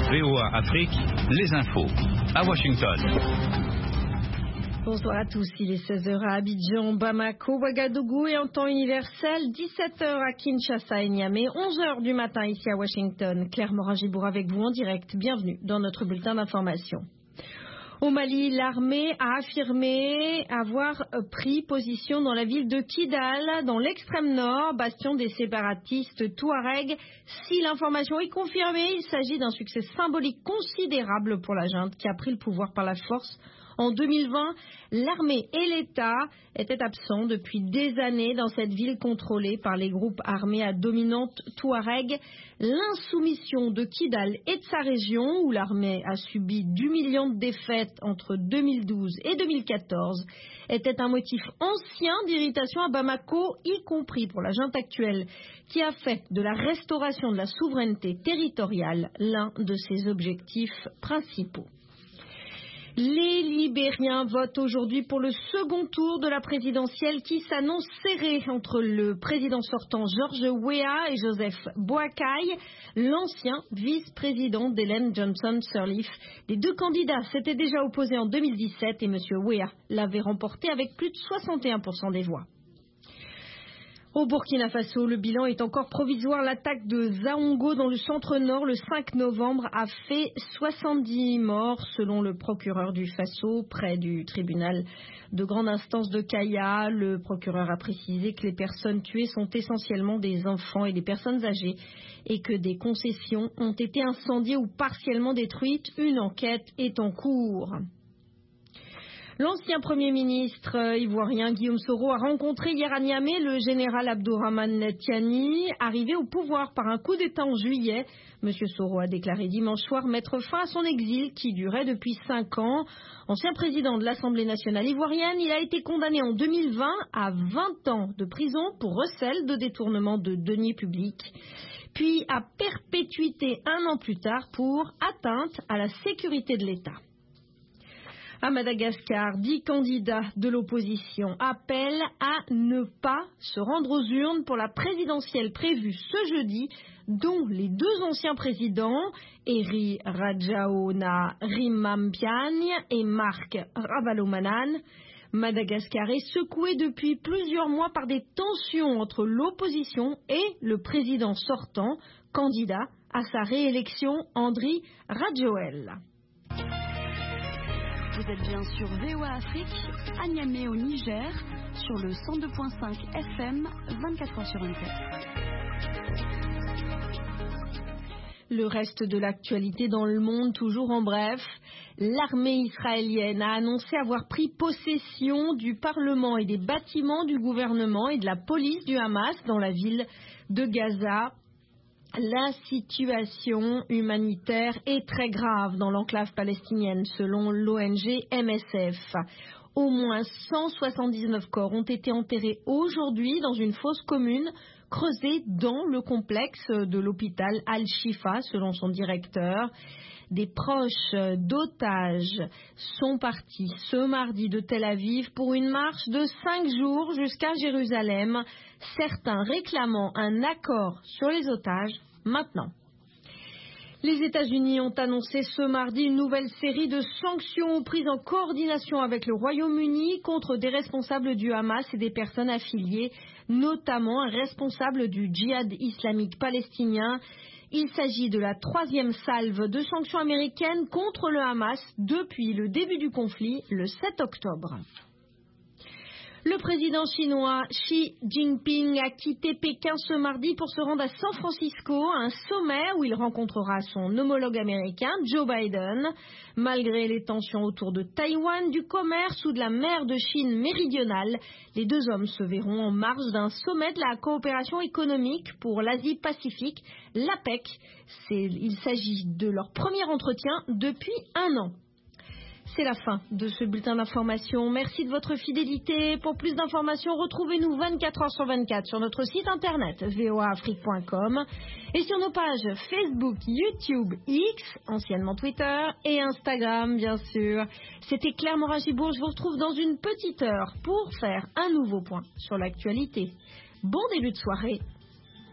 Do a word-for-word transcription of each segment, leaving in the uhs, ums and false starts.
V O A Afrique, les infos. À Washington. Bonsoir à tous, il est seize heures à Abidjan, Bamako, Ouagadougou et en temps universel, dix-sept heures à Kinshasa et Niamey, onze heures du matin ici à Washington. Claire Morin-Gibour avec vous en direct, bienvenue dans notre bulletin d'information. Au Mali, l'armée a affirmé avoir pris position dans la ville de Kidal, dans l'extrême nord, bastion des séparatistes Touaregs. Si l'information est confirmée, il s'agit d'un succès symbolique considérable pour la junte qui a pris le pouvoir par la force. En deux mille vingt, l'armée et l'État étaient absents depuis des années dans cette ville contrôlée par les groupes armés à dominante Touareg. L'insoumission de Kidal et de sa région, où l'armée a subi d'humiliantes défaites entre deux mille douze et deux mille quatorze, était un motif ancien d'irritation à Bamako, y compris pour la junte actuelle, qui a fait de la restauration de la souveraineté territoriale l'un de ses objectifs principaux. Les Libériens votent aujourd'hui pour le second tour de la présidentielle qui s'annonce serré entre le président sortant George Weah et Joseph Boakai, l'ancien vice-président d'Ellen Johnson Sirleaf. Les deux candidats s'étaient déjà opposés en deux mille dix-sept et M. Weah l'avait remporté avec plus de soixante et un pour cent des voix. Au Burkina Faso, le bilan est encore provisoire. L'attaque de Zaongo dans le centre-nord le cinq novembre a fait soixante-dix morts selon le procureur du Faso près du tribunal de grande instance de Kaya. Le procureur a précisé que les personnes tuées sont essentiellement des enfants et des personnes âgées et que des concessions ont été incendiées ou partiellement détruites. Une enquête est en cours. L'ancien Premier ministre ivoirien Guillaume Soro a rencontré hier à Niamey le général Abdourahmane Tiani, arrivé au pouvoir par un coup d'État en juillet. Monsieur Soro a déclaré dimanche soir mettre fin à son exil qui durait depuis cinq ans. Ancien président de l'Assemblée nationale ivoirienne, il a été condamné en deux mille vingt à vingt ans de prison pour recel de détournement de deniers publics, puis à perpétuité un an plus tard pour atteinte à la sécurité de l'État. À Madagascar, dix candidats de l'opposition appellent à ne pas se rendre aux urnes pour la présidentielle prévue ce jeudi, dont les deux anciens présidents, Eri Rajaona-Rimampiagne et Marc Ravalomanane. Madagascar est secoué depuis plusieurs mois par des tensions entre l'opposition et le président sortant, candidat à sa réélection, Andry Rajoelina. Vous êtes bien sur V O A Afrique, à Niamey au Niger, sur le cent deux virgule cinq F M, vingt-quatre heures sur vingt-quatre. Le reste de l'actualité dans le monde, toujours en bref. L'armée israélienne a annoncé avoir pris possession du Parlement et des bâtiments du gouvernement et de la police du Hamas dans la ville de Gaza. La situation humanitaire est très grave dans l'enclave palestinienne, selon l'O N G M S F. Au moins cent soixante-dix-neuf corps ont été enterrés aujourd'hui dans une fosse commune creusée dans le complexe de l'hôpital Al-Shifa, selon son directeur. Des proches d'otages sont partis ce mardi de Tel Aviv pour une marche de cinq jours jusqu'à Jérusalem, certains réclamant un accord sur les otages maintenant. Les États-Unis ont annoncé ce mardi une nouvelle série de sanctions prises en coordination avec le Royaume-Uni contre des responsables du Hamas et des personnes affiliées, notamment un responsable du djihad islamique palestinien. Il s'agit de la troisième salve de sanctions américaines contre le Hamas depuis le début du conflit, le sept octobre. Le président chinois Xi Jinping a quitté Pékin ce mardi pour se rendre à San Francisco, un sommet où il rencontrera son homologue américain Joe Biden. Malgré les tensions autour de Taïwan, du commerce ou de la mer de Chine méridionale, les deux hommes se verront en marge d'un sommet de la coopération économique pour l'Asie-Pacifique, l'APEC. C'est, il s'agit de leur premier entretien depuis un an. C'est la fin de ce bulletin d'information. Merci de votre fidélité. Pour plus d'informations, retrouvez-nous vingt-quatre heures sur vingt-quatre sur notre site internet v o a afrique point com et sur nos pages Facebook, YouTube, X, anciennement Twitter, et Instagram, bien sûr. C'était Claire Morin-Gibour. Je vous retrouve dans une petite heure pour faire un nouveau point sur l'actualité. Bon début de soirée.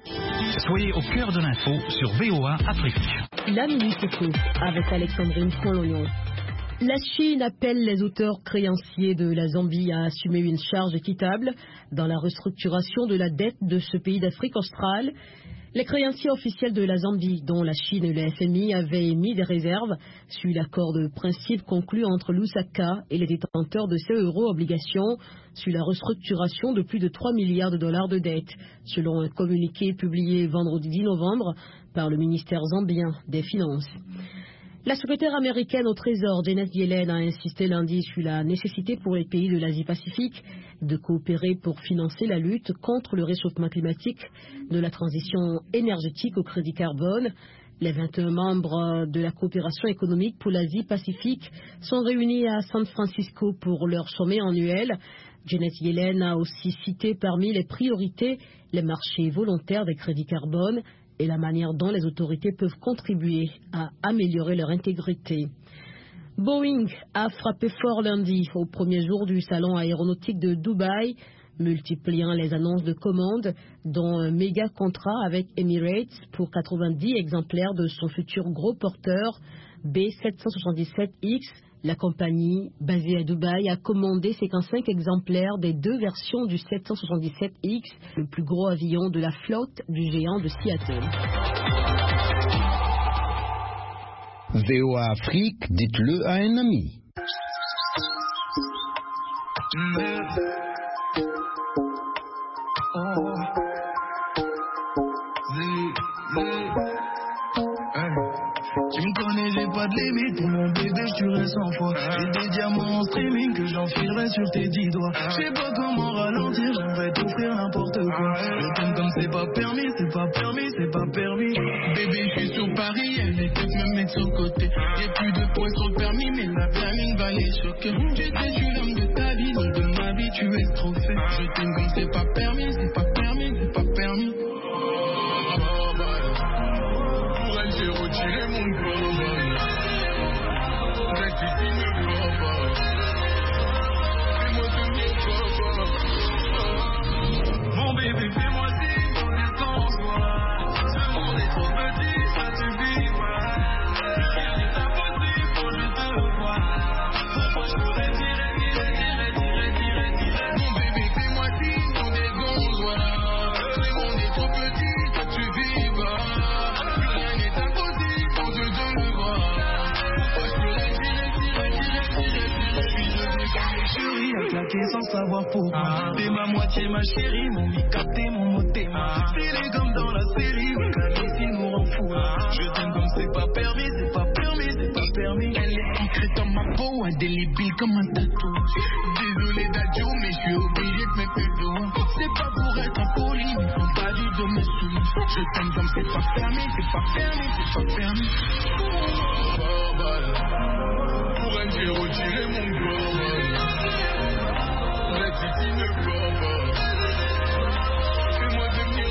Soyez au cœur de l'info sur V O A Afrique. La Minute Éco avec Alexandrine Colognon. La Chine appelle les auteurs créanciers de la Zambie à assumer une charge équitable dans la restructuration de la dette de ce pays d'Afrique australe. Les créanciers officiels de la Zambie, dont la Chine et le F M I avaient émis des réserves, suit l'accord de principe conclu entre Lusaka et les détenteurs de ces euro-obligations sur la restructuration de plus de trois milliards de dollars de dette, selon un communiqué publié vendredi dix novembre par le ministère zambien des Finances. La secrétaire américaine au Trésor, Janet Yellen, a insisté lundi sur la nécessité pour les pays de l'Asie-Pacifique de coopérer pour financer la lutte contre le réchauffement climatique, de la transition énergétique au crédit carbone. Les vingt et un membres de la coopération économique pour l'Asie-Pacifique sont réunis à San Francisco pour leur sommet annuel. Janet Yellen a aussi cité parmi les priorités les marchés volontaires des crédits carbone et la manière dont les autorités peuvent contribuer à améliorer leur intégrité. Boeing a frappé fort lundi au premier jour du salon aéronautique de Dubaï, multipliant les annonces de commandes, dont un méga contrat avec Emirates pour quatre-vingt-dix exemplaires de son futur gros porteur B sept cent soixante-dix-sept X. La compagnie, basée à Dubaï, a commandé cinquante-cinq exemplaires des deux versions du sept cent soixante-dix-sept X, le plus gros avion de la flotte du géant de Seattle. V O A Afrique, dites-le à un ami. Tu me connais, j'ai pas de limite. Pour mon bébé, je tuerai cent fois. J'ai des diamants en streaming que j'enfilerai sur tes dix doigts. Je sais pas comment ralentir, j'aimerais t'offrir n'importe quoi. Je t'aime comme c'est pas permis, c'est pas permis, c'est pas permis. Bébé, je suis sur Paris, elle est peut-être me mettre sur le côté. J'ai plus de points sur le permis, mais la permis va les choquer. Tu sais, je suis l'homme de ta vie, donc de ma vie, tu es trop fait. Je t'aime comme c'est pas permis, c'est pas permis, c'est pas permis. J'ai retiré mon global. Reste ici, ne pleure pas. Fais-moi devenir papa. Mon bébé, fais-moi signe, on est sans soi. Ce monde est trop petit, ça suffit pas. Rien n'est impossible, faut juste te voir. Pourquoi je pourrais tirer, tirer, tirer, tirer, tirer, tirer. Mon bébé, fais-moi signe, on est sans soi. Ce monde est trop petit, ça suffit pas. Chérie, à claquer sans savoir pourquoi. T'es ma moitié, ma chérie, mon mi-capté, mon mot-téma. C'est les gommes dans la série, mais claquer ici nous rend fou. Je t'aime comme c'est pas permis, c'est pas permis, c'est pas permis. Elle est ancrée dans ma peau, indélébile comme un tatouage. Désolé d'adieu, mais je suis obligé de mettre le dos. C'est pas pour être impoli, mais faut pas du de me souiller. Je t'aime comme c'est pas permis, c'est pas permis, c'est pas permis. Pour elle, j'ai retiré mon global. Reste ici, ne pleure pas. Fais-moi devenir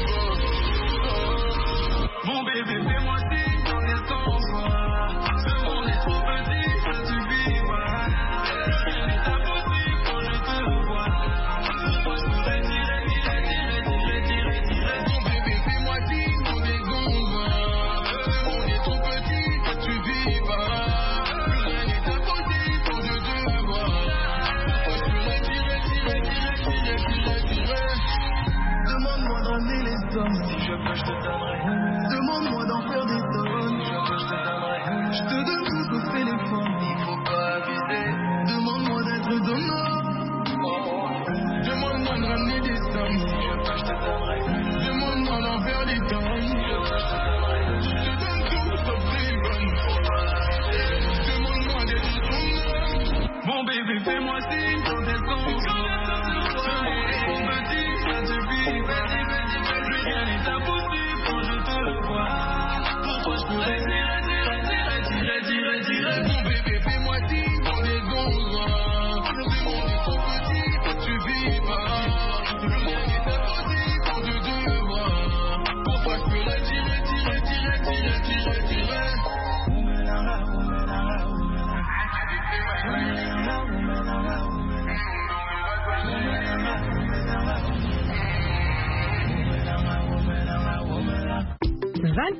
papa. Mon bébé, fais-moi signe, on est sans soi. Ce monde est trop petit, ça suffit pas. Rien n'est impossible quand je te vois. Pourquoi je pourrais tirer, tirer, tirer, tirer, tirer, tirer. Mon bébé, fais-moi signe, on est sans soi. Ce monde est trop petit, ça suffit pas. Rien n'est impossible quand je te vois. Pourquoi je pourrais tirer, tirer, tirer, tirer, tirer, tirer. Demande-moi d'emmener les sommes, si je peux, je te donnerai. Demande-moi d'en faire des tonnes, si je peux, je te donnerai. Je te donne tout au téléphone, il faut pas abuser. Demande-moi d'être donneur. Demande-moi de ramener des sommes, si je peux, je te donnerai. Demande-moi d'en faire des tonnes, si je peux, je te donnerai. Je te donne tout au téléphone, il faut pas abuser. Demande-moi d'être donneur. Mon bébé, fais-moi signe quand t'es sans soi. Ce monde est trop petit, ça suffit pas. Rien n'est impossible quand je te vois. Pourquoi je pourrais tirer, tirer, tirer, tirer, tirer, tirer. Mon bébé, fais-moi signe, on est gonzoi. Ce monde est trop petit, ça suffit pas. Rien n'est impossible quand je te vois. Pourquoi je pourrais tirer, tirer, tirer, tirer, tirer, tirer.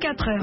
vingt-quatre heures.